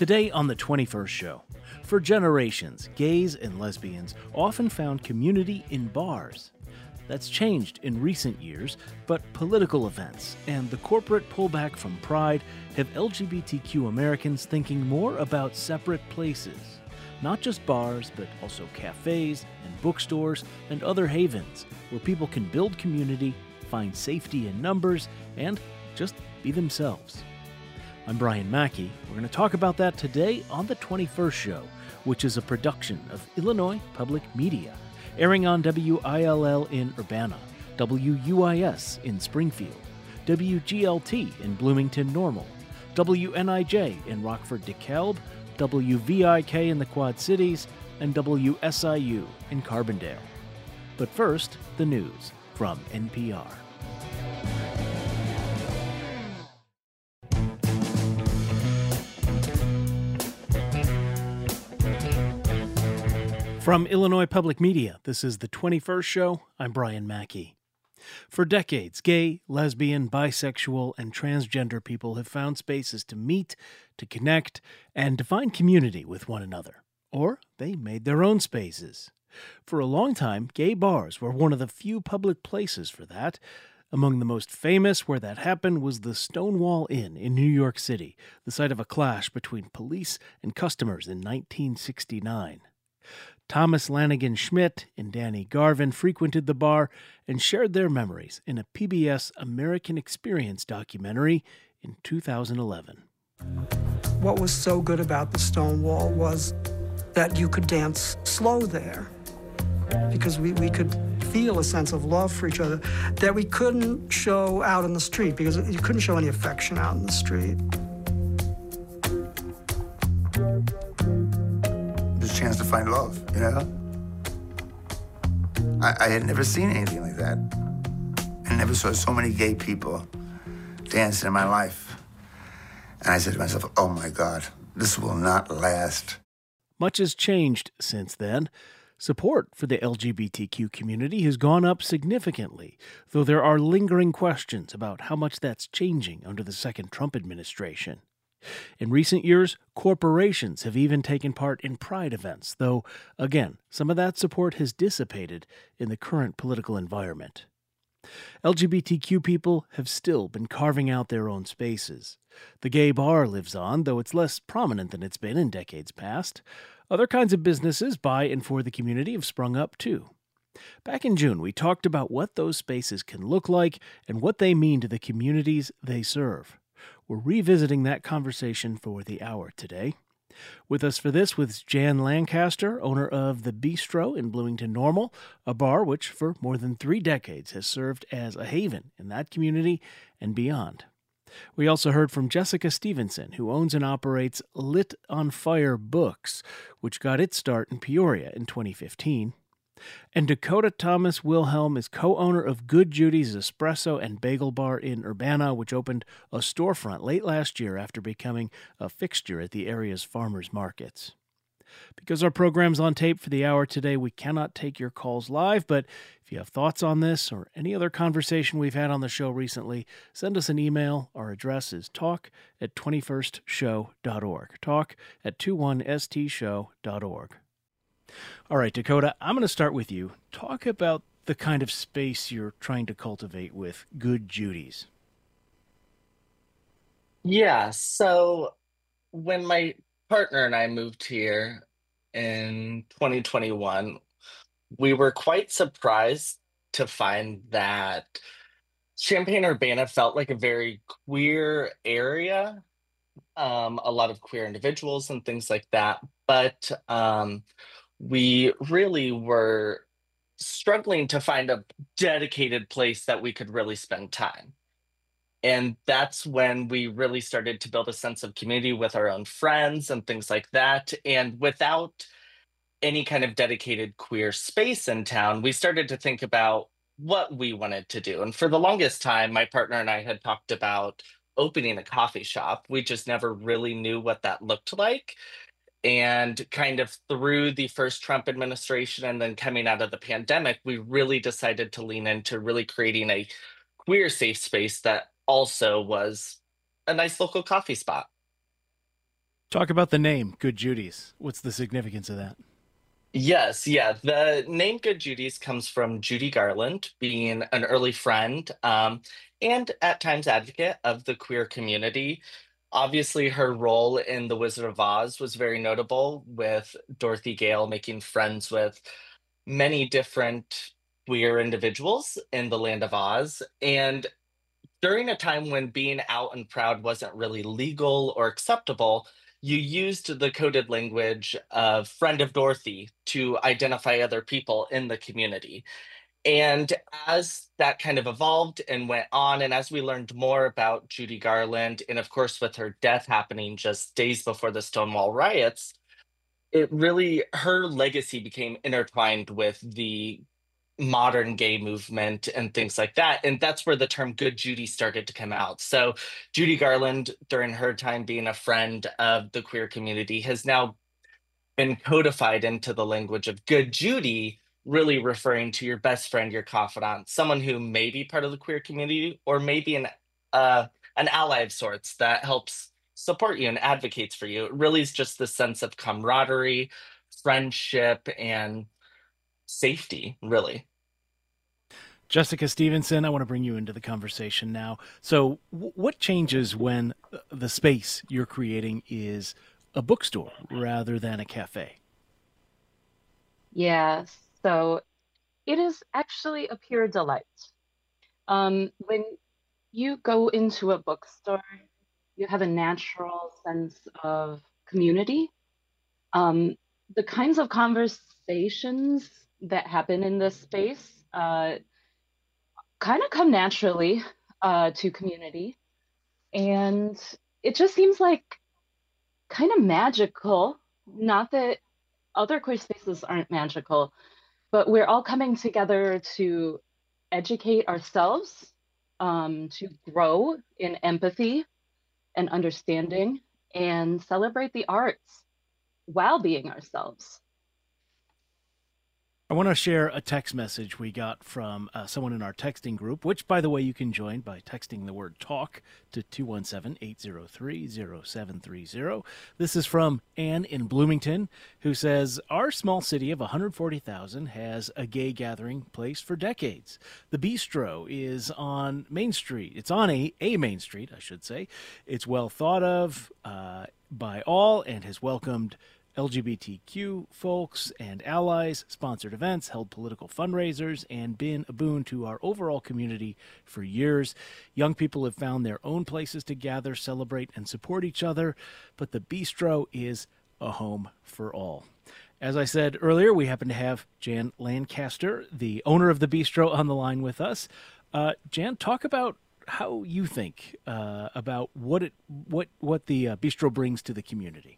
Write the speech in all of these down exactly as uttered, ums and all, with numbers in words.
Today on the twenty-first show, for generations, gays and lesbians often found community in bars. That's changed in recent years, but political events and the corporate pullback from Pride have L G B T Q Americans thinking more about separate places. Not just bars, but also cafes and bookstores and other havens where people can build community, find safety in numbers, and just be themselves. I'm Brian Mackey. We're going to talk about that today on the twenty-first show, which is a production of Illinois Public Media, airing on W I L L in Urbana, W U I S in Springfield, W G L T in Bloomington Normal, W N I J in Rockford DeKalb, W V I K in the Quad Cities, and W S I U in Carbondale. But first, the news from N P R. From Illinois Public Media, this is the twenty-first show. I'm Brian Mackey. For decades, gay, lesbian, bisexual, and transgender people have found spaces to meet, to connect, and to find community with one another. Or they made their own spaces. For a long time, gay bars were one of the few public places for that. Among the most famous where that happened was the Stonewall Inn in New York City, the site of a clash between police and customers in nineteen sixty-nine. Thomas Lanigan Schmidt and Danny Garvin frequented the bar and shared their memories in a P B S American Experience documentary in two thousand eleven. What was so good about the Stonewall was that you could dance slow there because we, we could feel a sense of love for each other that we couldn't show out in the street because you couldn't show any affection out in the street. A chance to find love, you know? I, I had never seen anything like that. I never saw so many gay people dancing in my life. And I said to myself, oh my God, this will not last. Much has changed since then. Support for the L G B T Q community has gone up significantly, though there are lingering questions about how much that's changing under the second Trump administration. In recent years, corporations have even taken part in Pride events, though, again, some of that support has dissipated in the current political environment. L G B T Q people have still been carving out their own spaces. The gay bar lives on, though it's less prominent than it's been in decades past. Other kinds of businesses by and for the community have sprung up, too. Back in June, we talked about what those spaces can look like and what they mean to the communities they serve. We're revisiting that conversation for the hour today. With us for this was Jan Lancaster, owner of The Bistro in Bloomington Normal, a bar which for more than three decades has served as a haven in that community and beyond. We also heard from Jessica Stevenson, who owns and operates Lit on Fire Books, which got its start in Peoria in twenty fifteen. And Dakota Thomas Wilhelm is co-owner of Good Judy's Espresso and Bagel Bar in Urbana, which opened a storefront late last year after becoming a fixture at the area's farmers markets. Because our program's on tape for the hour today, we cannot take your calls live, but if you have thoughts on this or any other conversation we've had on the show recently, send us an email. Our address is talk at twenty-first show dot org. talk at twenty-one s t show dot org. All right, Dakota, I'm going to start with you. Talk about the kind of space you're trying to cultivate with Good Judy's. Yeah, so when my partner and I moved here in twenty twenty-one, we were quite surprised to find that Champaign-Urbana felt like a very queer area, um, a lot of queer individuals and things like that. But um, we really were struggling to find a dedicated place that we could really spend time. And that's when we really started to build a sense of community with our own friends and things like that. And without any kind of dedicated queer space in town, we started to think about what we wanted to do. And for the longest time, my partner and I had talked about opening a coffee shop. We just never really knew what that looked like. And kind of through the first Trump administration and then coming out of the pandemic, we really decided to lean into really creating a queer safe space that also was a nice local coffee spot. Talk about the name, Good Judy's. What's the significance of that? Yes, yeah. The name Good Judy's comes from Judy Garland being an early friend um, and at times advocate of the queer community. Obviously, her role in The Wizard of Oz was very notable, with Dorothy Gale making friends with many different queer individuals in the land of Oz. And during a time when being out and proud wasn't really legal or acceptable, you used the coded language of friend of Dorothy to identify other people in the community. And as that kind of evolved and went on, and as we learned more about Judy Garland, and of course, with her death happening just days before the Stonewall riots, it really, her legacy became intertwined with the modern gay movement and things like that. And that's where the term Good Judy started to come out. So Judy Garland, during her time being a friend of the queer community, has now been codified into the language of Good Judy, really referring to your best friend, your confidant, someone who may be part of the queer community or maybe an uh, an ally of sorts that helps support you and advocates for you. It really is just the sense of camaraderie, friendship, and safety, really. Jessica Stevenson, I want to bring you into the conversation now. So, w- what changes when the space you're creating is a bookstore rather than a cafe? Yeah, so it is actually a pure delight. Um, when you go into a bookstore, you have a natural sense of community. Um, the kinds of conversations that happen in this space uh, kind of come naturally uh, to community. And it just seems like kind of magical. Not that other queer spaces aren't magical, but we're all coming together to educate ourselves, um, to grow in empathy and understanding, and celebrate the arts while being ourselves. I want to share a text message we got from uh, someone in our texting group, which, by the way, you can join by texting the word TALK to two one seven, eight zero three, zero seven three zero. This is from Anne in Bloomington, who says, our small city of one hundred forty thousand has a gay gathering place for decades. The Bistro is on Main Street. It's on a, a Main Street, I should say. It's well thought of uh, by all and has welcomed L G B T Q folks and allies, sponsored events, held political fundraisers, and been a boon to our overall community for years. Young people have found their own places to gather, celebrate, and support each other, but the Bistro is a home for all. As I said earlier, we happen to have Jan Lancaster, the owner of the Bistro, on the line with us. Uh, Jan, talk about how you think uh, about what it what what the uh, Bistro brings to the community.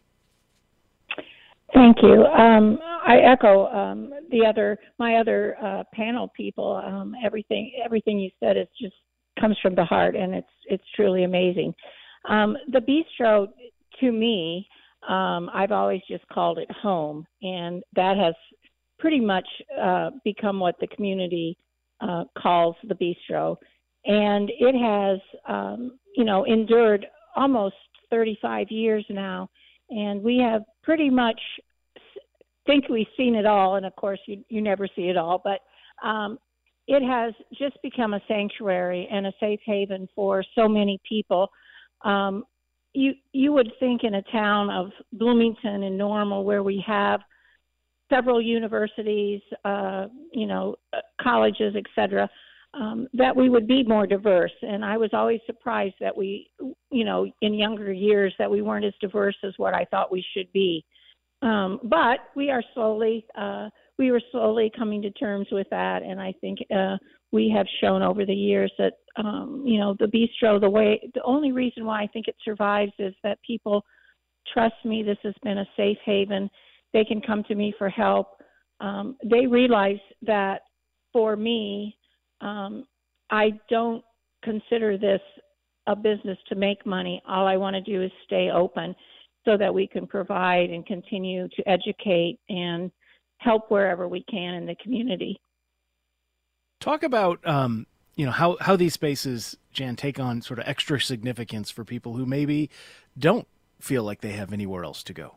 Thank you. Um, I echo um, the other, my other uh, panel people. Um, everything, everything you said is just comes from the heart, and it's it's truly amazing. Um, the Bistro, to me, um, I've always just called it home, and that has pretty much uh, become what the community uh, calls the Bistro, and it has, um, you know, endured almost thirty-five years now. And we have pretty much think we've seen it all. And of course, you, you never see it all. But um, it has just become a sanctuary and a safe haven for so many people. Um, you you would think in a town of Bloomington and Normal, where we have several universities, uh, you know, colleges, et cetera, Um, that we would be more diverse. And I was always surprised that we, you know, in younger years, that we weren't as diverse as what I thought we should be. Um, but we are slowly, uh, we were slowly coming to terms with that. And I think uh, we have shown over the years that, um, you know, the Bistro, the way, the only reason why I think it survives is that people trust me. This has been a safe haven. They can come to me for help. Um, they realize that for me, Um, I don't consider this a business to make money. All I want to do is stay open so that we can provide and continue to educate and help wherever we can in the community. Talk about, um, you know, how, how these spaces, Jan, take on sort of extra significance for people who maybe don't feel like they have anywhere else to go?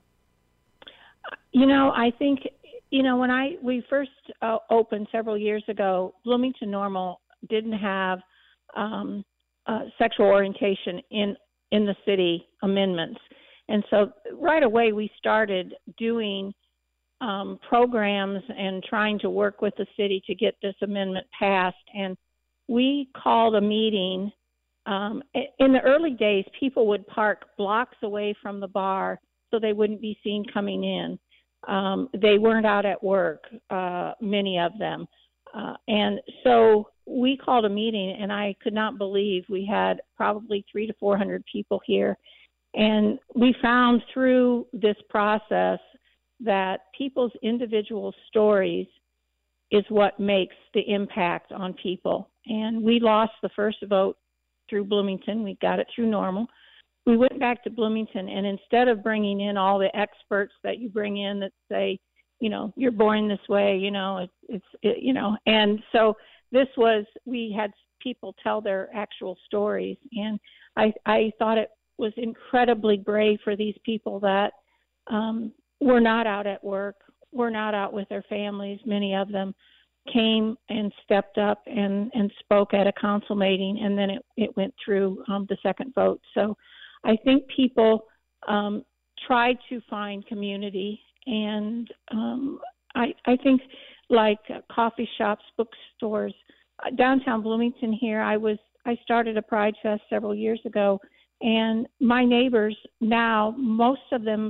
You know, I think, you know, when I we first uh, opened several years ago, Bloomington Normal didn't have um, uh, sexual orientation in in the city amendments. And so right away we started doing um, programs and trying to work with the city to get this amendment passed. And we called a meeting. Um, in the early days, people would park blocks away from the bar so they wouldn't be seen coming in. Um, they weren't out at work, uh, many of them. Uh, and so we called a meeting, and I could not believe we had probably three to four hundred people here. And we found through this process that people's individual stories is what makes the impact on people. And we lost the first vote through Bloomington. We got it through Normal. We went back to Bloomington, and instead of bringing in all the experts that you bring in that say, you know, you're born this way, you know, it, it's, it, you know, and so this was, we had people tell their actual stories. And I, I thought it was incredibly brave for these people that um, were not out at work, were not out with their families. Many of them came and stepped up and, and spoke at a council meeting, and then it, it went through um, the second vote. So I think people um, tried to find community, and um, I, I think like uh, coffee shops, bookstores, uh, downtown Bloomington here, I was I started a Pride Fest several years ago, and my neighbors now, most of them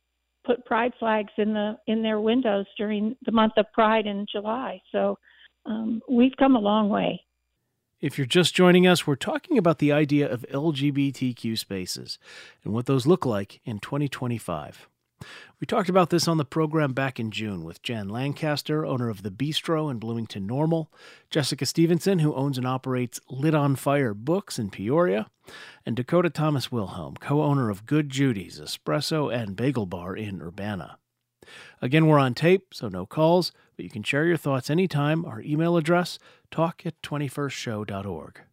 put pride flags in the in their windows during the month of Pride in July. So um, we've come a long way. If you're just joining us, we're talking about the idea of L G B T Q spaces and what those look like in twenty twenty-five. We talked about this on the program back in June with Jan Lancaster, owner of The Bistro in Bloomington Normal, Jessica Stevenson, who owns and operates Lit on Fire Books in Peoria, and Dakota Thomas Wilhelm, co-owner of Good Judy's Espresso and Bagel Bar in Urbana. Again, we're on tape, so no calls, but you can share your thoughts anytime. Our email address, talk at twenty-first show dot org.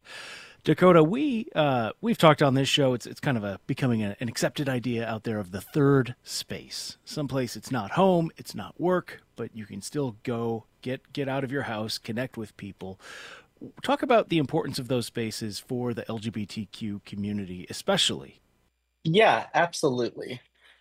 Dakota, we, uh, we've talked on this show, it's it's kind of a becoming a, an accepted idea out there of the third space. Someplace it's not home, it's not work, but you can still go, get get out of your house, connect with people. Talk about the importance of those spaces for the L G B T Q community, especially. Yeah, absolutely.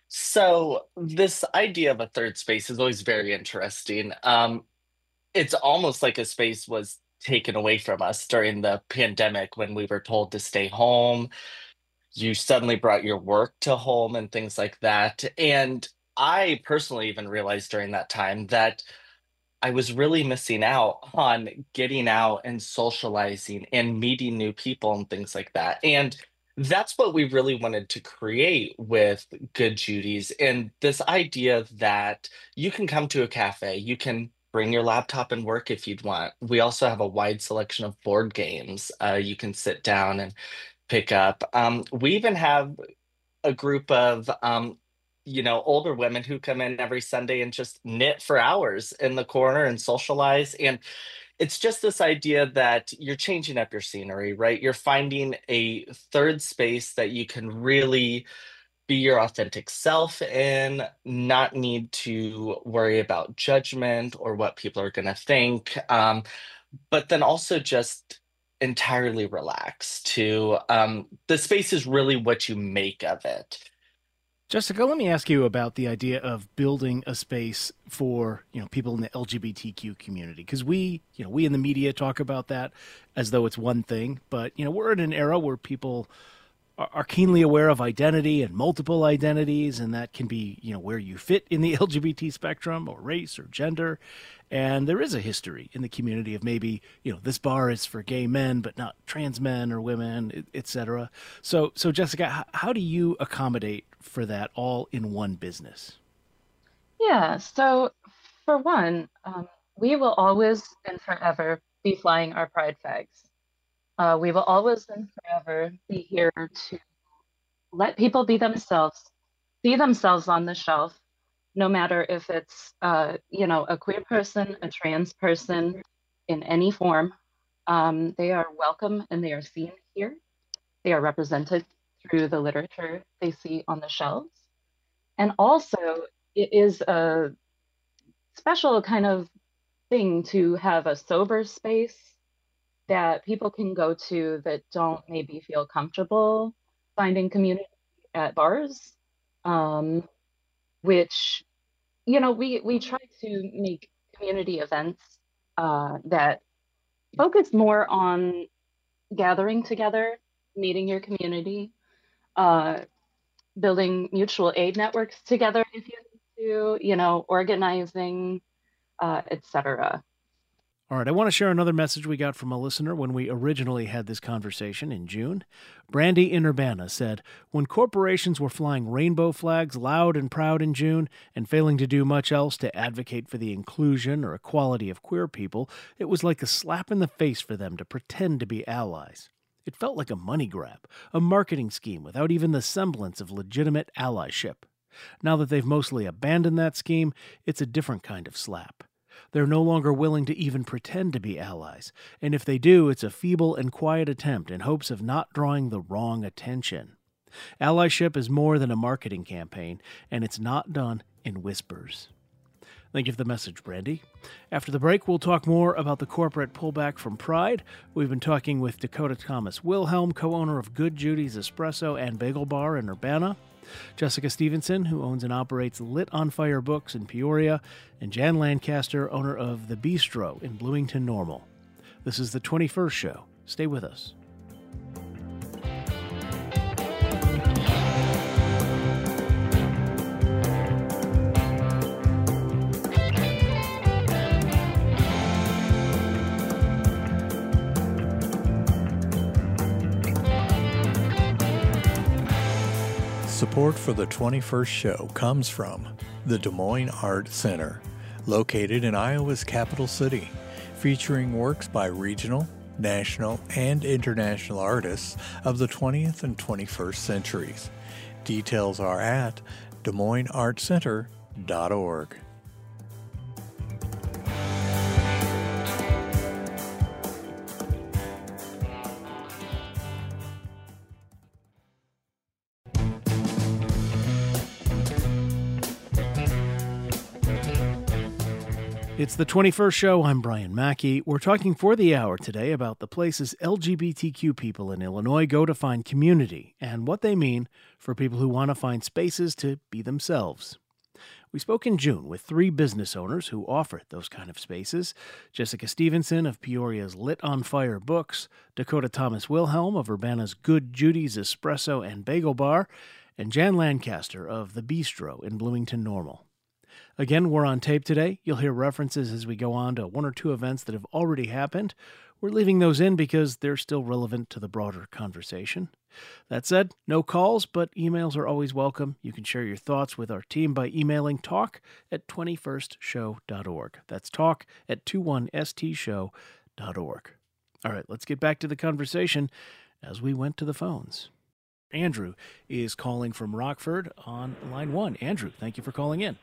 So this idea of a third space is always very interesting. Um, it's almost like a space was taken away from us during the pandemic when we were told to stay home. You suddenly brought your work to home and things like that. And I personally even realized during that time that I was really missing out on getting out and socializing and meeting new people and things like that. And that's what we really wanted to create with Good Judy's. And this idea that you can come to a cafe, you can bring your laptop and work if you'd want. We also have a wide selection of board games uh, you can sit down and pick up. Um, we even have a group of um, you know, older women who come in every Sunday and just knit for hours in the corner and socialize. And it's just this idea that you're changing up your scenery, right? You're finding a third space that you can really be your authentic self in, not need to worry about judgment or what people are going to think, um, but then also just entirely relax to um, the space is really what you make of it. Jessica, let me ask you about the idea of building a space for, you know, people in the L G B T Q community, because we, you know, we in the media talk about that as though it's one thing, but, you know, we're in an era where people are keenly aware of identity and multiple identities, and that can be, you know, where you fit in the L G B T spectrum or race or gender. And there is a history in the community of maybe, you know, this bar is for gay men, but not trans men or women, et cetera. So, so Jessica, how do you accommodate for that all in one business? Yeah, so for one, um, we will always and forever be flying our pride flags. Uh, we will always and forever be here to let people be themselves, see themselves on the shelf, no matter if it's, uh, you know, a queer person, a trans person, in any form. Um, they are welcome and they are seen here. They are represented through the literature they see on the shelves. And also, it is a special kind of thing to have a sober space that people can go to that don't maybe feel comfortable finding community at bars, um, which, you know, we, we try to make community events uh, that focus more on gathering together, meeting your community, uh, building mutual aid networks together if you need to, you know, organizing, uh, et cetera. All right, I want to share another message we got from a listener when we originally had this conversation in June. Brandy in Urbana said, when corporations were flying rainbow flags loud and proud in June and failing to do much else to advocate for the inclusion or equality of queer people, it was like a slap in the face for them to pretend to be allies. It felt like a money grab, a marketing scheme without even the semblance of legitimate allyship. Now that they've mostly abandoned that scheme, it's a different kind of slap. They're no longer willing to even pretend to be allies, and if they do, it's a feeble and quiet attempt in hopes of not drawing the wrong attention. Allyship is more than a marketing campaign, and it's not done in whispers. Thank you for the message, Brandy. After the break, we'll talk more about the corporate pullback from Pride. We've been talking with Dakota Thomas Wilhelm, co-owner of Good Judy's Espresso and Bagel Bar in Urbana, Jessica Stevenson, who owns and operates Lit on Fire Books in Peoria, and Jan Lancaster, owner of The Bistro in Bloomington Normal. This is the twenty-first Show. Stay with us. Support for the twenty-first Show comes from the Des Moines Art Center, located in Iowa's capital city, featuring works by regional, national, and international artists of the twentieth and twenty-first centuries. Details are at des moines art center dot org. It's the twenty-first Show. I'm Brian Mackey. We're talking for the hour today about the places L G B T Q people in Illinois go to find community and what they mean for people who want to find spaces to be themselves. We spoke in June with three business owners who offer those kind of spaces. Jessica Stevenson of Peoria's Lit on Fire Books, Dakota Thomas Wilhelm of Urbana's Good Judy's Espresso and Bagel Bar, and Jan Lancaster of The Bistro in Bloomington Normal. Again, we're on tape today. You'll hear references as we go on to one or two events that have already happened. We're leaving those in because they're still relevant to the broader conversation. That said, no calls, but emails are always welcome. You can share your thoughts with our team by emailing talk at twenty-first show dot org. That's talk at twenty-one s t show dot org. All right, let's get back to the conversation as we went to the phones. Andrew is calling from Rockford on line one. Andrew, thank you for calling in.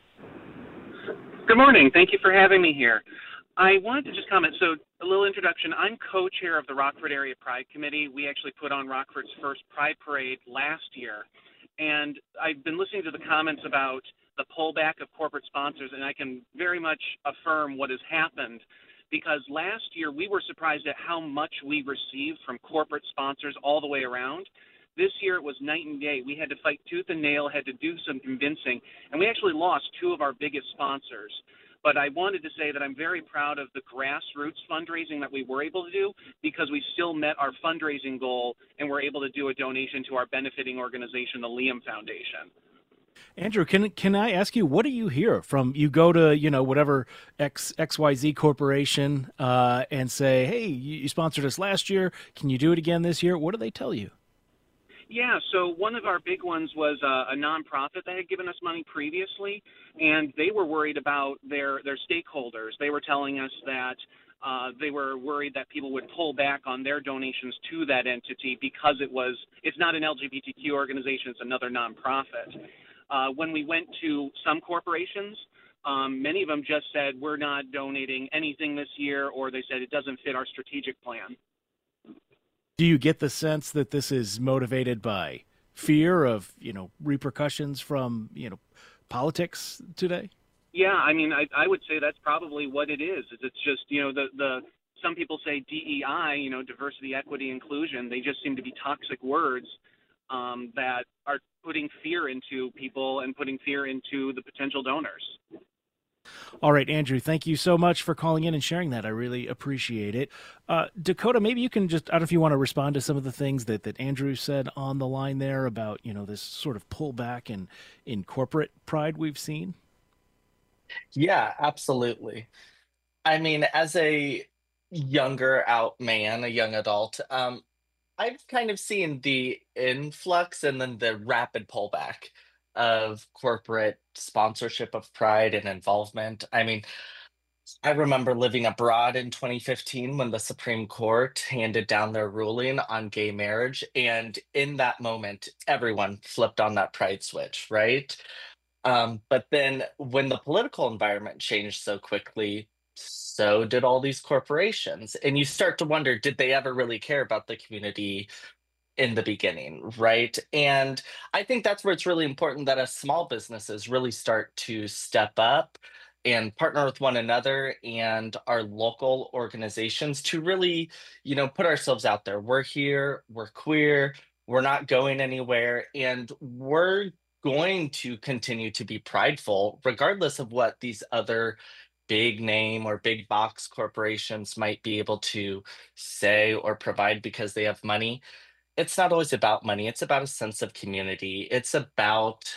Good morning. Thank you for having me here. I wanted to just comment. So a little introduction. I'm co-chair of the Rockford Area Pride Committee. We actually put on Rockford's first Pride Parade last year. And I've been listening to the comments about the pullback of corporate sponsors, and I can very much affirm what has happened, because last year we were surprised at how much we received from corporate sponsors all the way around. This year it was night and day. We had to fight tooth and nail, had to do some convincing, and we actually lost two of our biggest sponsors. But I wanted to say that I'm very proud of the grassroots fundraising that we were able to do, because we still met our fundraising goal and were able to do a donation to our benefiting organization, the Liam Foundation. Andrew, can can I ask you, what do you hear from, you go to, you know, whatever X, XYZ corporation uh, and say, hey, you sponsored us last year, can you do it again this year? What do they tell you? Yeah, so one of our big ones was a, a nonprofit that had given us money previously, and they were worried about their, their stakeholders. They were telling us that uh, they were worried that people would pull back on their donations to that entity because it was it's not an L G B T Q organization, it's another nonprofit. Uh, when we went to some corporations, um, many of them just said, we're not donating anything this year, or they said it doesn't fit our strategic plan. Do you get the sense that this is motivated by fear of, you know, repercussions from, you know, politics today? Yeah, I mean, I, I would say that's probably what it is. Is it's just, you know, the, the some people say D E I, you know, diversity, equity, inclusion. They just seem to be toxic words um, that are putting fear into people and putting fear into the potential donors. All right, Andrew, thank you so much for calling in and sharing that. I really appreciate it. Uh, Dakota, maybe you can just, I don't know if you want to respond to some of the things that, that Andrew said on the line there about, you know, this sort of pullback in, in corporate pride we've seen. Yeah, absolutely. I mean, as a younger out man, a young adult, um, I've kind of seen the influx and then the rapid pullback of corporate sponsorship of pride and involvement. I mean, I remember living abroad in twenty fifteen when the Supreme Court handed down their ruling on gay marriage. And in that moment, everyone flipped on that pride switch, right? Um, but then when the political environment changed so quickly, so did all these corporations. And you start to wonder, did they ever really care about the community in the beginning, right? And I think that's where it's really important that as small businesses really start to step up and partner with one another and our local organizations to really, you know, put ourselves out there. We're here, we're queer, we're not going anywhere, and we're going to continue to be prideful, regardless of what these other big name or big box corporations might be able to say or provide because they have money. It's not always about money. It's about a sense of community. It's about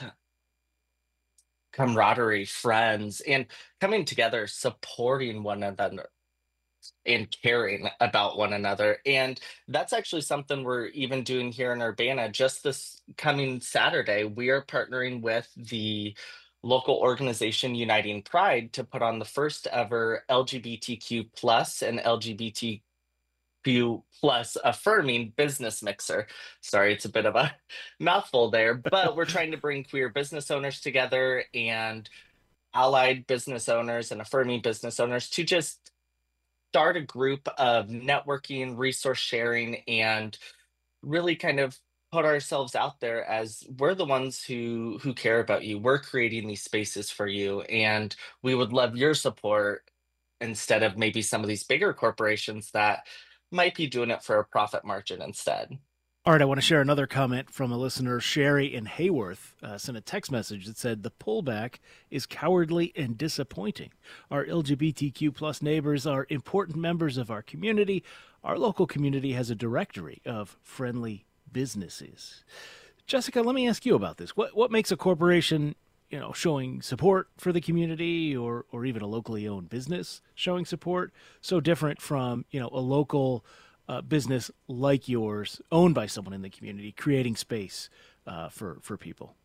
camaraderie, friends, and coming together, supporting one another and caring about one another. And that's actually something we're even doing here in Urbana. Just this coming Saturday, we are partnering with the local organization Uniting Pride to put on the first ever L G B T Q plus and L G B T Q plus affirming business mixer. Sorry, it's a bit of a mouthful there, but we're trying to bring queer business owners together and allied business owners and affirming business owners to just start a group of networking, resource sharing, and really kind of put ourselves out there as we're the ones who who care about you. We're creating these spaces for you, and we would love your support instead of maybe some of these bigger corporations that might be doing it for a profit margin instead. All right, I want to share another comment from a listener, Sherry in Hayworth, uh, sent a text message that said, the pullback is cowardly and disappointing. Our L G B T Q plus neighbors are important members of our community. Our local community has a directory of friendly businesses. Jessica, let me ask you about this. What what makes a corporation, you know, showing support for the community, or or even a locally owned business showing support, so different from, you know, a local Uh, business like yours, owned by someone in the community, creating space uh, for for people?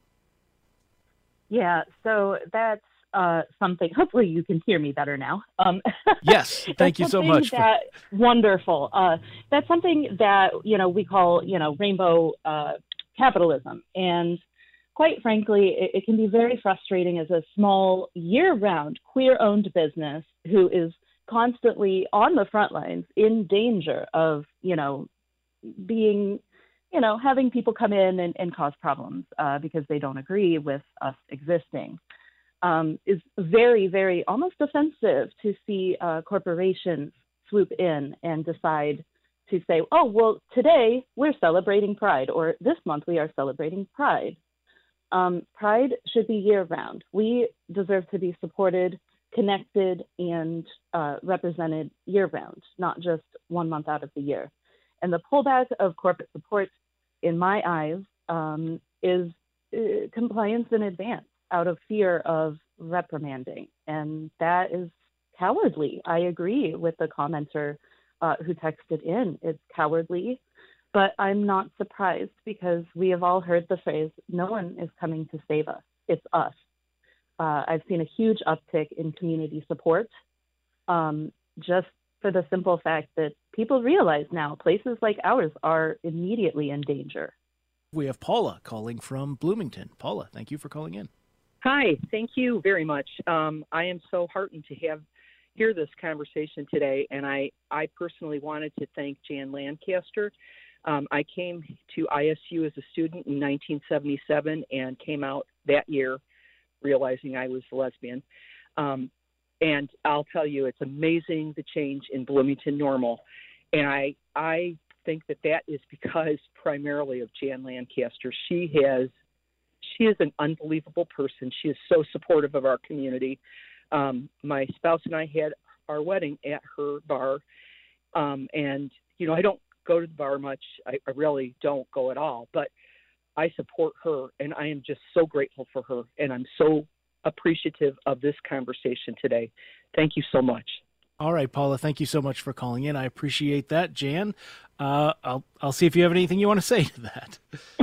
Yeah, so that's uh, something. Hopefully, you can hear me better now. Um, yes, thank you so much. That, for... Wonderful. Uh, that's something that you know we call you know rainbow uh, capitalism, and quite frankly, it, it can be very frustrating as a small, year-round, queer-owned business who is constantly on the front lines, in danger of, you know, being, you know, having people come in and, and cause problems uh, because they don't agree with us existing, um, is very, very almost offensive to see uh, corporations swoop in and decide to say, oh, well, today we're celebrating Pride, or this month we are celebrating Pride. Um, Pride should be year-round. We deserve to be supported, connected, and uh, represented year-round, not just one month out of the year. And the pullback of corporate support, in my eyes, um, is uh, compliance in advance out of fear of reprimanding. And that is cowardly. I agree with the commenter uh, who texted in. It's cowardly, but I'm not surprised because we have all heard the phrase, no one is coming to save us. It's us. Uh, I've seen a huge uptick in community support, um, just for the simple fact that people realize now places like ours are immediately in danger. We have Paula calling from Bloomington. Paula, thank you for calling in. Hi, thank you very much. Um, I am so heartened to have hear this conversation today, and I, I personally wanted to thank Jan Lancaster Um, I came to I S U as a student in nineteen seventy-seven and came out that year realizing I was a lesbian. Um, and I'll tell you, it's amazing the change in Bloomington Normal. And I, I think that that is because primarily of Jan Lancaster. She has, she is an unbelievable person. She is so supportive of our community. Um, my spouse and I had our wedding at her bar. Um, and, you know, I don't go to the bar much. I, I really don't go at all, but I support her, and I am just so grateful for her, and I'm so appreciative of this conversation today. Thank you so much. All right, Paula, thank you so much for calling in. I appreciate that. Jan, uh, I'll I'll see if you have anything you want to say to that.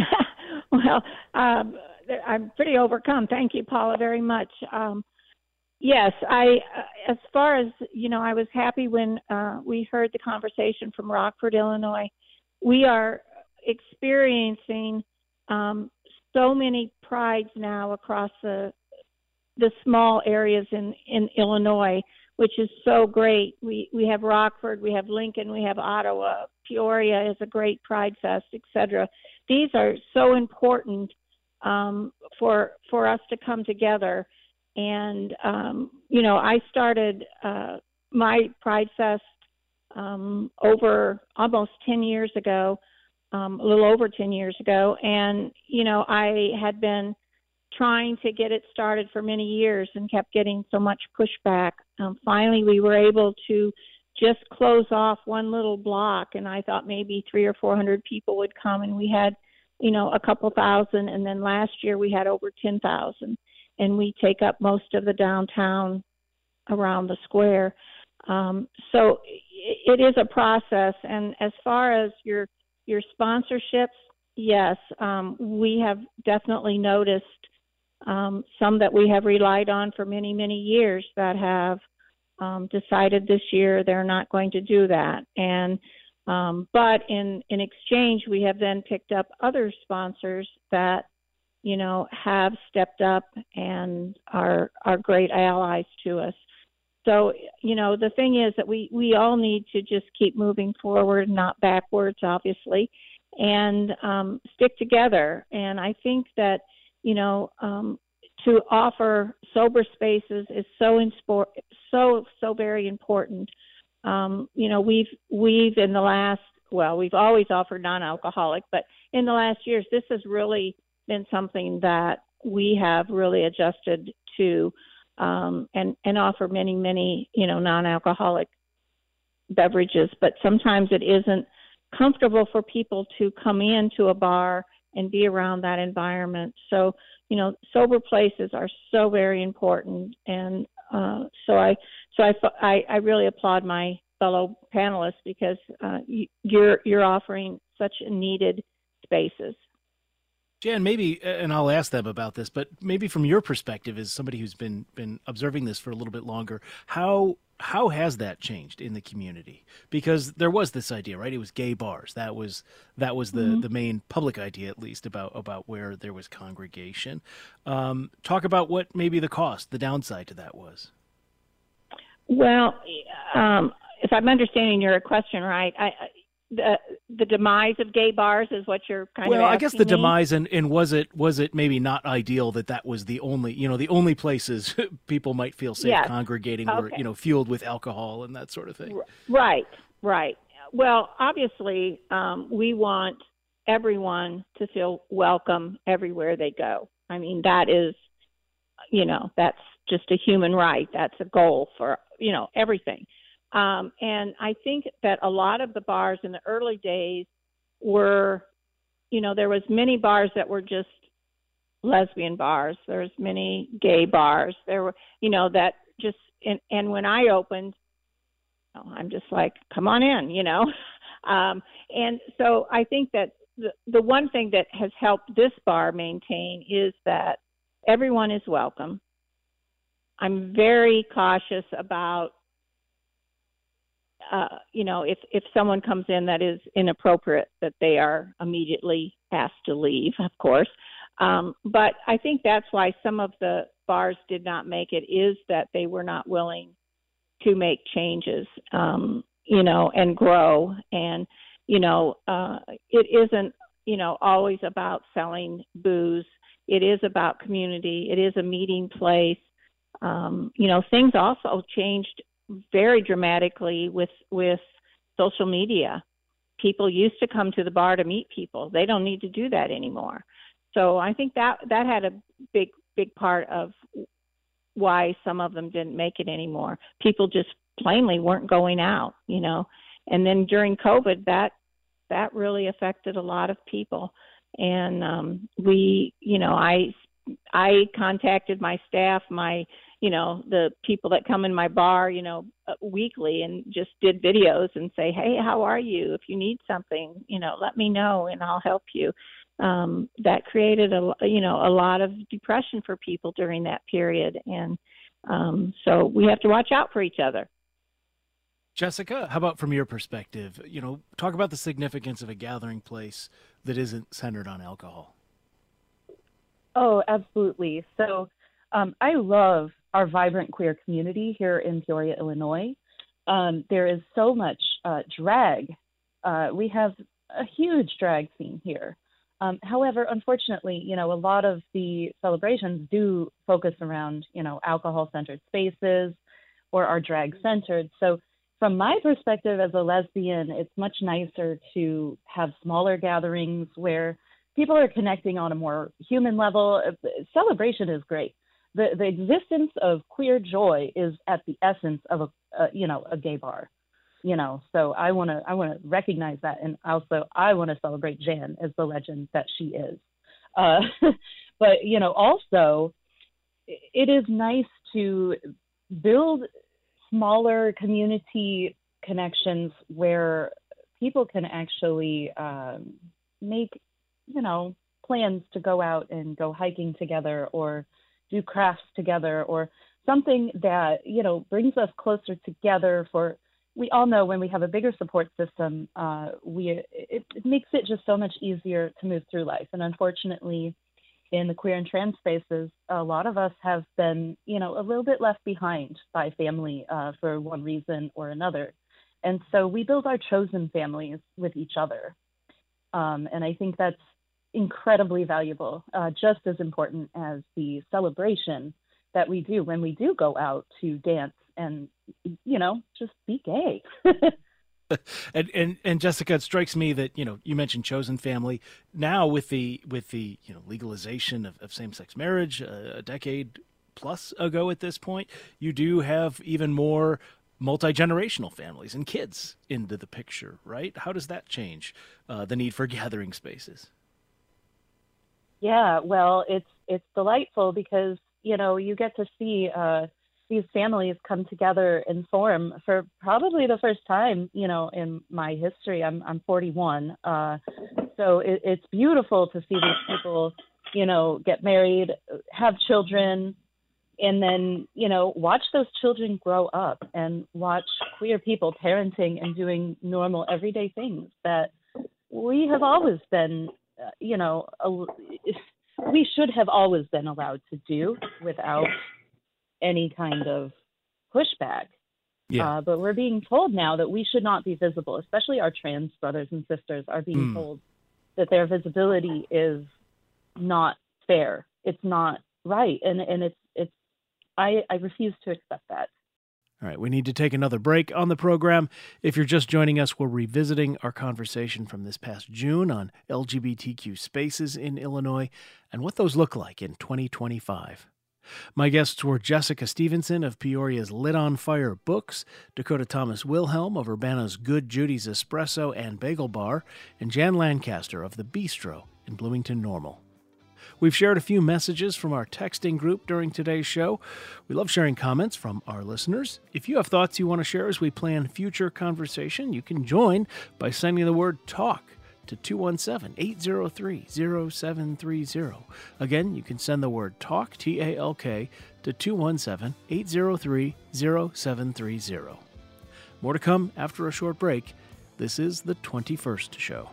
Well, um, I'm pretty overcome. Thank you, Paula, very much. Um, yes, I, uh, as far as, you know, I was happy when uh, we heard the conversation from Rockford, Illinois. We are experiencing um, so many prides now across the the small areas in, in Illinois, which is so great. We we have Rockford, we have Lincoln, we have Ottawa, Peoria is a great Pride Fest, et cetera. These are so important um, for for us to come together. And, um, you know, I started uh, my Pride Fest um, over almost ten years ago, um, a little over ten years ago. And, you know, I had been trying to get it started for many years and kept getting so much pushback. Um, finally, we were able to just close off one little block, and I thought maybe three or four hundred people would come, and we had, you know, a couple thousand. And then last year we had over ten thousand, and we take up most of the downtown around the square. Um, so it, it is a process. And as far as your your sponsorships, yes, um, we have definitely noticed um, some that we have relied on for many, many years that have um, decided this year they're not going to do that. And um, but in, in exchange, we have then picked up other sponsors that, you know, have stepped up and are are great allies to us. So, you know, the thing is that we, we all need to just keep moving forward, not backwards, obviously, and um, stick together. And I think that, you know, um, to offer sober spaces is so inspo- so so very important. Um, you know, we've we've in the last well, we've always offered non-alcoholic, but in the last years, this has really been something that we have really adjusted to. Um, and, and offer many, many, you know, non-alcoholic beverages, but sometimes it isn't comfortable for people to come into a bar and be around that environment. So, you know, sober places are so very important. And uh, so I, so I, I, I really applaud my fellow panelists because uh, you, you're, you're offering such needed spaces. Jan, maybe, and I'll ask them about this, but maybe from your perspective as somebody who's been been observing this for a little bit longer, how how has that changed in the community? Because there was this idea, right? It was gay bars. That was that was the, mm-hmm. the main public idea, at least, about, about where there was congregation. Um, talk about what maybe the cost, the downside to that was. Well, um, if I'm understanding your question right, I, I The the demise of gay bars is what you're kind well, of asking Well, I guess the me? demise, and, and was it was it maybe not ideal that that was the only, you know, the only places people might feel safe yes. congregating okay. were, you know, fueled with alcohol and that sort of thing. Right, right. Well, obviously, um, we want everyone to feel welcome everywhere they go. I mean, that is, you know, that's just a human right. That's a goal for, you know, everything. Um, and I think that a lot of the bars in the early days were, you know, there was many bars that were just lesbian bars. There's many gay bars. There were, you know, that just, and, and when I opened, oh, I'm just like, come on in, you know. Um, and so I think that the, the one thing that has helped this bar maintain is that everyone is welcome. I'm very cautious about Uh, you know, if, if someone comes in that is inappropriate, that they are immediately asked to leave, of course. Um, but I think that's why some of the bars did not make it, is that they were not willing to make changes, um, you know, and grow. And you know, uh, it isn't, you know, always about selling booze. It is about community. It is a meeting place. Um, you know, things also changed very dramatically with with social media. People used to come to the bar to meet people. They don't need to do that anymore. So I think that that had a big, big part of why some of them didn't make it anymore. People just plainly weren't going out, you know. And then during COVID, that that really affected a lot of people. And um, we, you know, I I contacted my staff, my, you know, the people that come in my bar, you know, weekly, and just did videos and say, hey, how are you? If you need something, you know, let me know and I'll help you. Um, that created a, you know, a lot of depression for people during that period. And um, so we have to watch out for each other. Jessica, how about from your perspective, you know, talk about the significance of a gathering place that isn't centered on alcohol. Oh, absolutely. So um, I love our vibrant queer community here in Peoria, Illinois. Um, there is so much uh, drag. Uh, we have a huge drag scene here. Um, however, unfortunately, you know, a lot of the celebrations do focus around, you know, alcohol-centered spaces or are drag-centered. So from my perspective as a lesbian, it's much nicer to have smaller gatherings where people are connecting on a more human level. Celebration is great. The the existence of queer joy is at the essence of a, a you know, a gay bar. You know, so I want to I want to recognize that, and also I want to celebrate Jan as the legend that she is. Uh, but you know, also it is nice to build smaller community connections where people can actually um, make, you know, plans to go out and go hiking together or do crafts together, or something that, you know, brings us closer together. For we all know when we have a bigger support system, uh, we it, it makes it just so much easier to move through life. And unfortunately, in the queer and trans spaces, a lot of us have been, you know, a little bit left behind by family uh, for one reason or another. And so we build our chosen families with each other. Um, and I think that's incredibly valuable, uh, just as important as the celebration that we do when we do go out to dance and, you know, just be gay. and, and and Jessica, it strikes me that, you know, you mentioned chosen family. Now with the with the you know legalization of, of same-sex marriage uh, a decade plus ago at this point, you do have even more multi-generational families and kids into the picture, right? How does that change uh, the need for gathering spaces? Yeah, well, it's it's delightful because, you know, you get to see uh, these families come together and form for probably the first time, you know, in my history. I'm I'm forty-one, uh, so it, it's beautiful to see these people, you know, get married, have children, and then, you know, watch those children grow up and watch queer people parenting and doing normal everyday things that we have always been, uh, you know, a, we should have always been allowed to do without any kind of pushback. Yeah. Uh, but we're being told now that we should not be visible, especially our trans brothers and sisters are being Mm. told that their visibility is not fair. It's not right. And, and it's, it's, I, I refuse to accept that. All right, we need to take another break on the program. If you're just joining us, we're revisiting our conversation from this past June on L G B T Q spaces in Illinois and what those look like in twenty twenty-five. My guests were Jessica Stevenson of Peoria's Lit on Fire Books, Dakota Thomas Wilhelm of Urbana's Good Judy's Espresso and Bagel Bar, and Jan Lancaster of The Bistro in Bloomington Normal. We've shared a few messages from our texting group during today's show. We love sharing comments from our listeners. If you have thoughts you want to share as we plan future conversation, you can join by sending the word TALK to two one seven, eight zero three, zero seven three zero. Again, you can send the word TALK, T A L K, to two one seven, eight zero three, zero seven three zero. More to come after a short break. This is the twenty-first Show.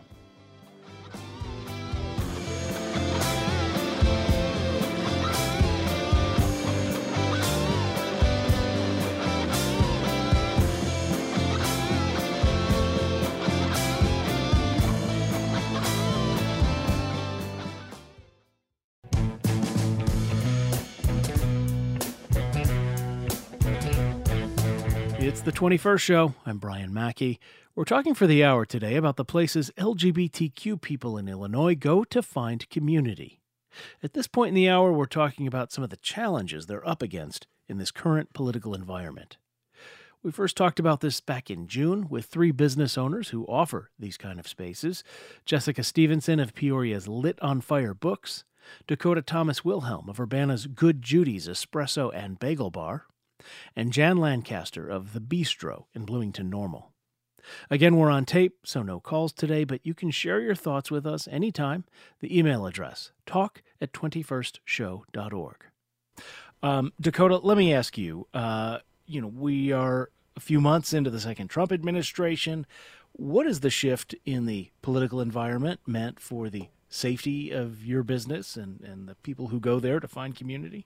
It's the twenty-first show. I'm Brian Mackey. We're talking for the hour today about the places L G B T Q people in Illinois go to find community. At this point in the hour, we're talking about some of the challenges they're up against in this current political environment. We first talked about this back in June with three business owners who offer these kind of spaces. Jessica Stevenson of Peoria's Lit on Fire Books, Dakota Thomas Wilhelm of Urbana's Good Judy's Espresso and Bagel Bar, and Jan Lancaster of The Bistro in Bloomington Normal. Again, we're on tape, so no calls today, but you can share your thoughts with us anytime. The email address, talk at twenty-first show dot org. Um, Dakota, let me ask you, uh, you know, we are a few months into the second Trump administration. What has the shift in the political environment meant for the safety of your business and, and the people who go there to find community?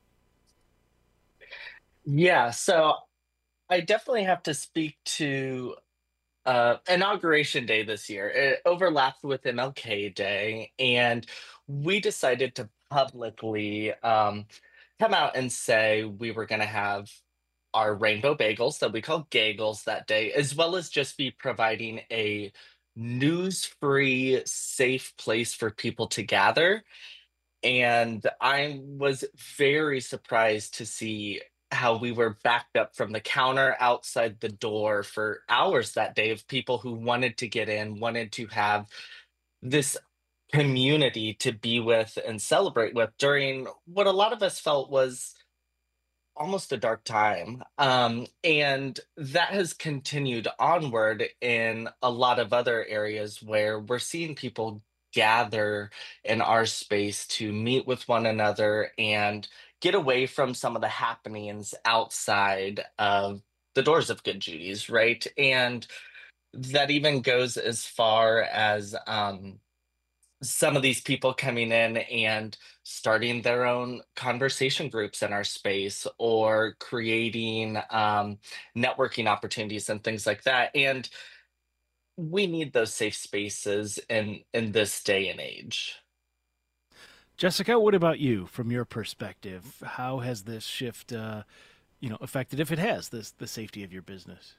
Yeah, so I definitely have to speak to uh, Inauguration Day this year. It overlapped with M L K Day, and we decided to publicly um, come out and say we were going to have our rainbow bagels that we call Gagels that day, as well as just be providing a news-free, safe place for people to gather. And I was very surprised to see how we were backed up from the counter outside the door for hours that day of people who wanted to get in, wanted to have this community to be with and celebrate with during what a lot of us felt was almost a dark time. Um, and that has continued onward in a lot of other areas where we're seeing people gather in our space to meet with one another and get away from some of the happenings outside of the doors of Good Judy's, right? And that even goes as far as um, some of these people coming in and starting their own conversation groups in our space or creating um, networking opportunities and things like that. And we need those safe spaces in, in this day and age. Jessica, what about you from your perspective? How has this shift, uh, you know, affected, if it has, this the safety of your business?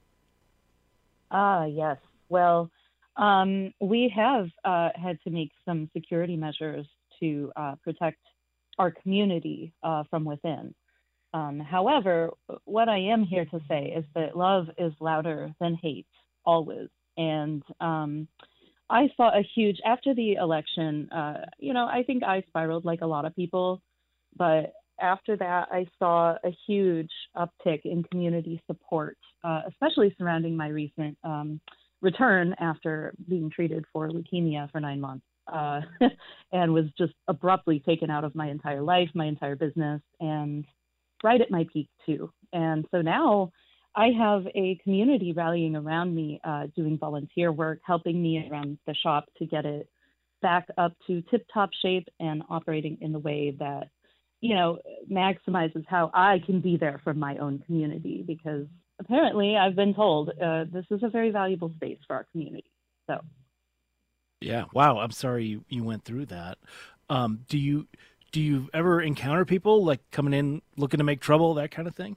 Ah, yes. Well, um, we have uh, had to make some security measures to uh, protect our community uh, from within. Um, however, what I am here to say is that love is louder than hate, always. And um, I saw a huge, after the election, uh, you know, I think I spiraled like a lot of people, but after that, I saw a huge uptick in community support, uh, especially surrounding my recent um, return after being treated for leukemia for nine months uh, and was just abruptly taken out of my entire life, my entire business, and right at my peak too. And so now I have a community rallying around me, uh, doing volunteer work, helping me around the shop to get it back up to tip-top shape and operating in the way that, you know, maximizes how I can be there for my own community, because apparently I've been told uh, this is a very valuable space for our community. So, yeah, wow. I'm sorry you, you went through that. Um, do you do you ever encounter people like coming in looking to make trouble, that kind of thing?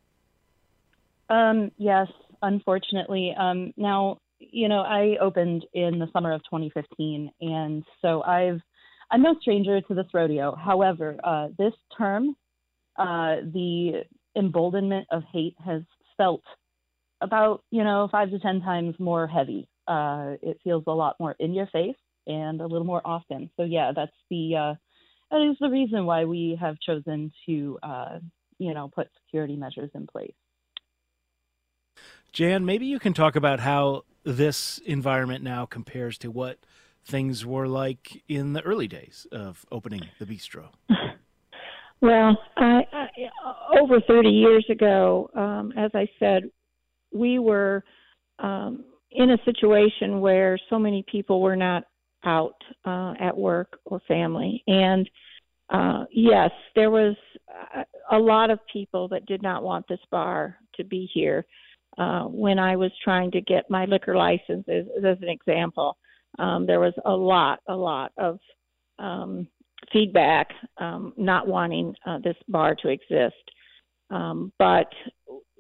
Um, yes, unfortunately. Um, now, you know, I opened in the summer of twenty fifteen, and so I've I'm no stranger to this rodeo. However, uh, this term, uh, the emboldenment of hate has felt about, you know, five to ten times more heavy. Uh, it feels a lot more in your face and a little more often. So yeah, that's the uh, that is the reason why we have chosen to, uh, you know, put security measures in place. Jan, maybe you can talk about how this environment now compares to what things were like in the early days of opening the bistro. Well, I, I, over thirty years ago, um, as I said, we were um, in a situation where so many people were not out uh, at work or family. And uh, yes, there was a lot of people that did not want this bar to be here. Uh, when I was trying to get my liquor license, as, as an example, um, there was a lot, a lot of um, feedback um, not wanting uh, this bar to exist. Um, but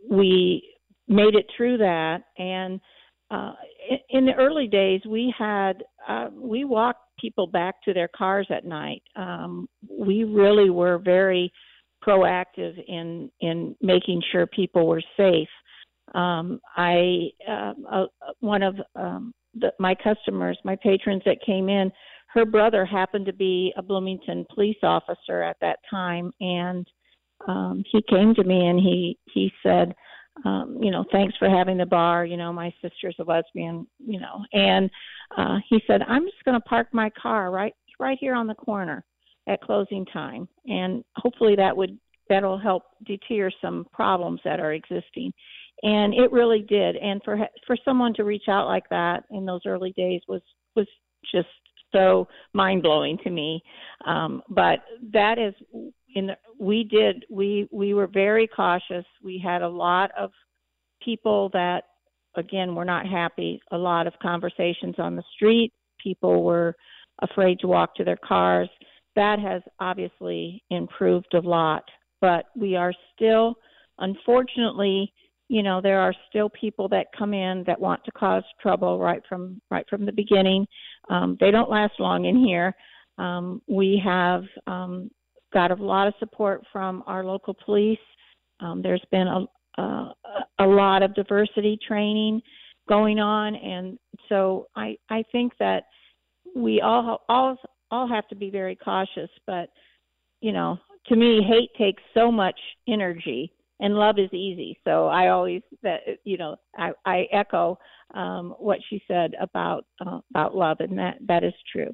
we made it through that. And uh, in, in the early days, we had uh, we walked people back to their cars at night. Um, we really were very proactive in in making sure people were safe. Um, I uh, uh, one of um, the, my customers, my patrons that came in, her brother happened to be a Bloomington police officer at that time, and um, he came to me and he he said, um, you know, thanks for having the bar. You know, my sister's a lesbian. You know, and uh, he said, I'm just going to park my car right right here on the corner at closing time, and hopefully that would that'll help deter some problems that are existing. And it really did. And for for someone to reach out like that in those early days was was just so mind blowing to me. Um, but that is in the, we did we we were very cautious. We had a lot of people that again were not happy. A lot of conversations on the street. People were afraid to walk to their cars. That has obviously improved a lot, but we are still, unfortunately, you know, there are still people that come in that want to cause trouble right from right from the beginning. Um, they don't last long in here. Um, we have um, got a lot of support from our local police. Um, there's been a, a a lot of diversity training going on, and so I I think that we all all all have to be very cautious. But you know, to me, hate takes so much energy. And love is easy. So I always, that you know, I, I echo um, what she said about uh, about love, and that, that is true.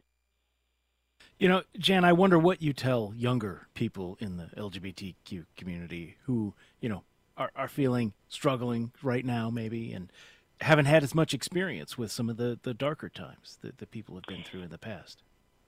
You know, Jan, I wonder what you tell younger people in the L G B T Q community who, you know, are, are feeling struggling right now maybe and haven't had as much experience with some of the, the darker times that the people have been through in the past.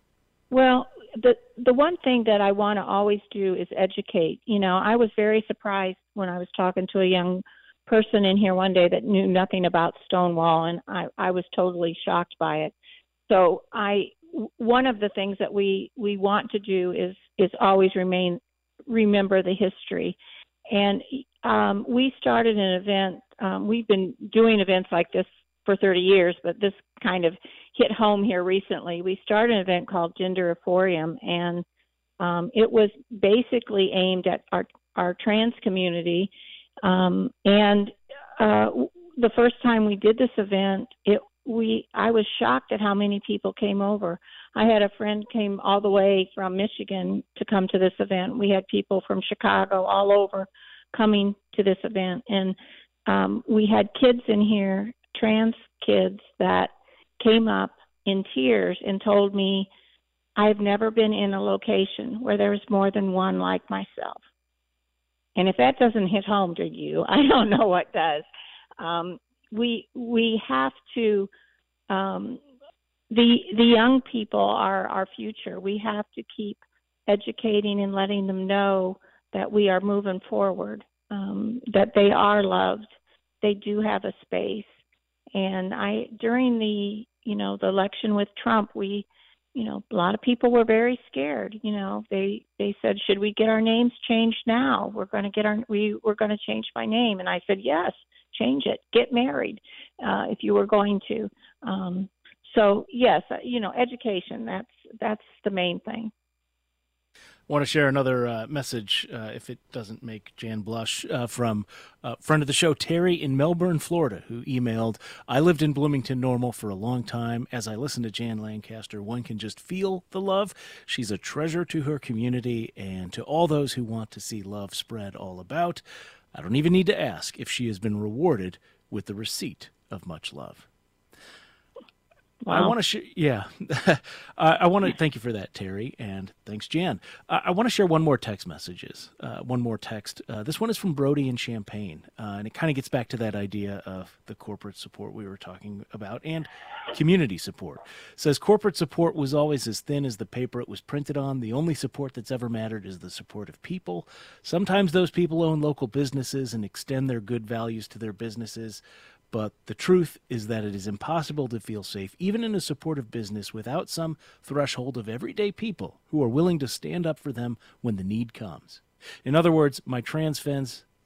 Well, the the one thing that I want to always do is educate. You know, I was very surprised when I was talking to a young person in here one day that knew nothing about Stonewall, and I, I was totally shocked by it. So I, one of the things that we, we want to do is is always remain remember the history. And um, we started an event. Um, we've been doing events like this for thirty years, but this kind of hit home here recently. We started an event called Genderiphorium, and um, it was basically aimed at our, our trans community. Um, and uh, the first time we did this event, it we I was shocked at how many people came over. I had a friend came all the way from Michigan to come to this event. We had people from Chicago, all over, coming to this event. And um, we had kids in here, trans kids, that came up in tears and told me, I've never been in a location where there's more than one like myself. And if that doesn't hit home to you, I don't know what does. Um, we we have to, um, the the young people are our future. We have to keep educating and letting them know that we are moving forward, um, that they are loved, they do have a space. And I, during the, you know, the election with Trump, we, you know, a lot of people were very scared. You know, they, they said, should we get our names changed now? We're going to get our, we we're going to change my name. And I said, yes, change it, get married, uh, if you were going to. Um, so yes, you know, education, that's, that's the main thing. I want to share another uh, message, uh, if it doesn't make Jan blush, uh, from a friend of the show, Terry in Melbourne, Florida, who emailed, I lived in Bloomington Normal for a long time. As I listen to Jan Lancaster, one can just feel the love. She's a treasure to her community and to all those who want to see love spread all about. I don't even need to ask if she has been rewarded with the receipt of much love. Wow. I want to share, yeah, I, I want to thank you for that, Terry, and thanks, Jan. I, I want to share one more text messages, uh, one more text. Uh, this one is from Brody in Champaign, uh, and it kind of gets back to that idea of the corporate support we were talking about and community support. It says, corporate support was always as thin as the paper it was printed on. The only support that's ever mattered is the support of people. Sometimes those people own local businesses and extend their good values to their businesses. But the truth is that it is impossible to feel safe, even in a supportive business, without some threshold of everyday people who are willing to stand up for them when the need comes. In other words, my trans friends,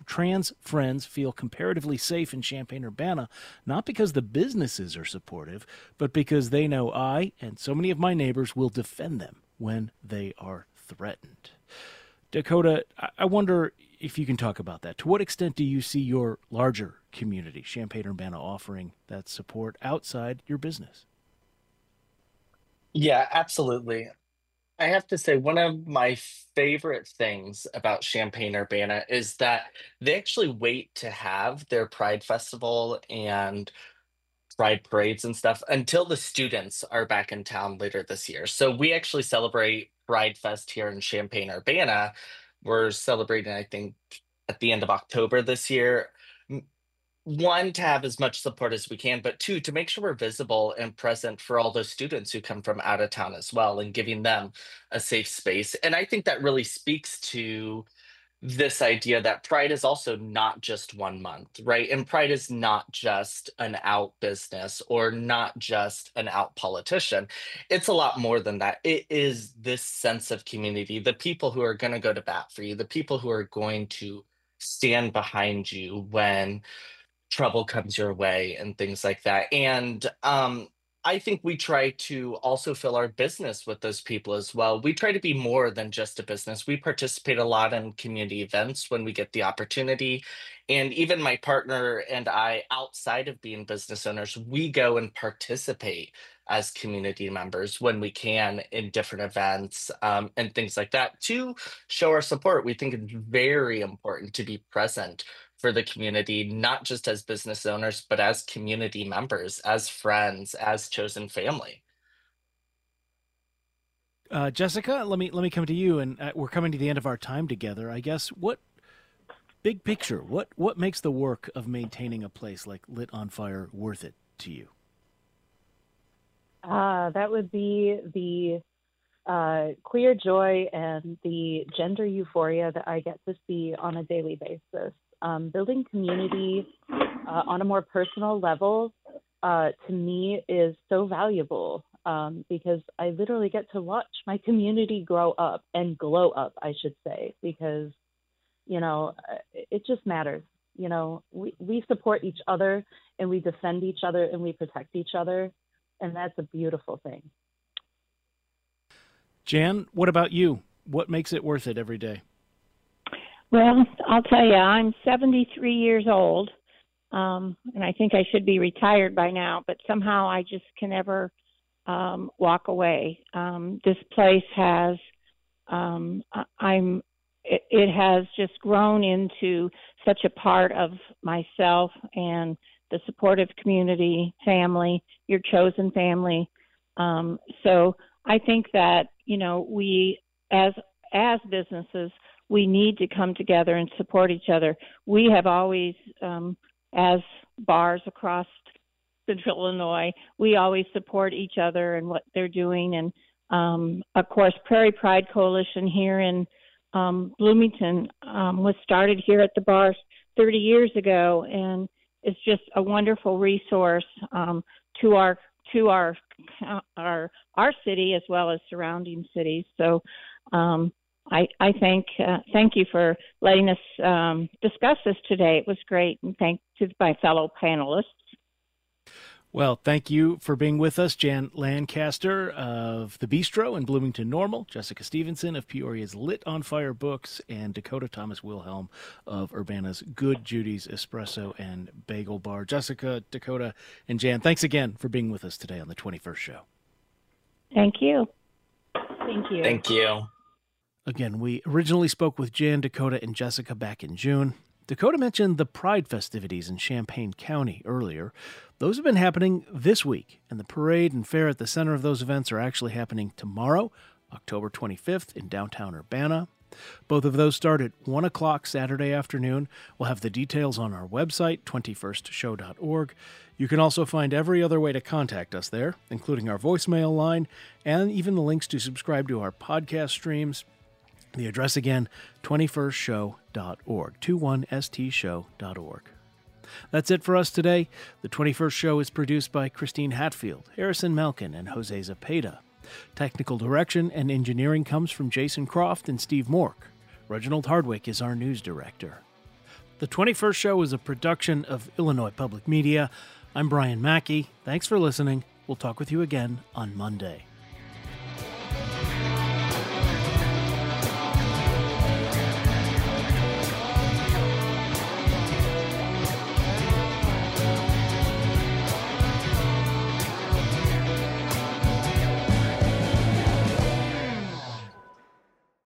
trans friends feel comparatively safe in Champaign-Urbana, not because the businesses are supportive, but because they know I and so many of my neighbors will defend them when they are threatened. Dakota, I wonder if you can talk about that. To what extent do you see your larger community, Champaign-Urbana, offering that support outside your business? Yeah, absolutely. I have to say, one of my favorite things about Champaign-Urbana is that they actually wait to have their Pride Festival and Pride parades and stuff until the students are back in town later this year. So we actually celebrate Pride Fest here in Champaign-Urbana. We're celebrating, I think, at the end of October this year. M- One, to have as much support as we can, but two, to make sure we're visible and present for all those students who come from out of town as well and giving them a safe space. And I think that really speaks to this idea that Pride is also not just one month, right? And Pride is not just an out business or not just an out politician. It's a lot more than that. It is this sense of community, the people who are going to go to bat for you, the people who are going to stand behind you when trouble comes your way and things like that. And um, I think we try to also fill our business with those people as well. We try to be more than just a business. We participate a lot in community events when we get the opportunity. And even my partner and I, outside of being business owners, we go and participate as community members when we can in different events um, and things like that to show our support. We think it's very important to be present for the community, not just as business owners, but as community members, as friends, as chosen family. Uh, Jessica, let me let me come to you, and uh, we're coming to the end of our time together. I guess what big picture, what what makes the work of maintaining a place like Lit on Fire worth it to you? Uh, that would be the uh, queer joy and the gender euphoria that I get to see on a daily basis. Um, building community uh, on a more personal level, uh, to me, is so valuable um, because I literally get to watch my community grow up and glow up, I should say, because, you know, it just matters. You know, we, we support each other and we defend each other and we protect each other. And that's a beautiful thing. Jan, what about you? What makes it worth it every day? Well, I'll tell you, I'm seventy-three years old, um, and I think I should be retired by now, but somehow I just can never um, walk away. Um, this place has, um, I'm, it, it has just grown into such a part of myself and the supportive community, family, your chosen family. Um, so I think that, you know, we, as as businesses, we need to come together and support each other. We have always, um, as bars across Central Illinois, we always support each other and what they're doing. And, um, of course, Prairie Pride Coalition here in um, Bloomington um, was started here at the bars thirty years ago, and it's just a wonderful resource um, to our to our our our city as well as surrounding cities. So um, I, I thank uh, thank you for letting us um, discuss this today. It was great, and thank to my fellow panelists. Well, thank you for being with us, Jan Lancaster of The Bistro in Bloomington Normal, Jessica Stevenson of Peoria's Lit on Fire Books, and Dakota Thomas Wilhelm of Urbana's Good Judy's Espresso and Bagel Bar. Jessica, Dakota, and Jan, thanks again for being with us today on the twenty-first Show. Thank you. Thank you. Thank you. Again, we originally spoke with Jan, Dakota, and Jessica back in June. Dakota mentioned the Pride festivities in Champaign County earlier. Those have been happening this week, and the parade and fair at the center of those events are actually happening tomorrow, October twenty-fifth, in downtown Urbana. Both of those start at one o'clock Saturday afternoon. We'll have the details on our website, twenty-first show dot org. You can also find every other way to contact us there, including our voicemail line and even the links to subscribe to our podcast streams. The address again, twenty-first show dot org, twenty-one s t show dot org. That's it for us today. The twenty-first Show is produced by Christine Hatfield, Harrison Malkin, and Jose Zapeta. Technical direction and engineering comes from Jason Croft and Steve Mork. Reginald Hardwick is our news director. The twenty-first Show is a production of Illinois Public Media. I'm Brian Mackey. Thanks for listening. We'll talk with you again on Monday.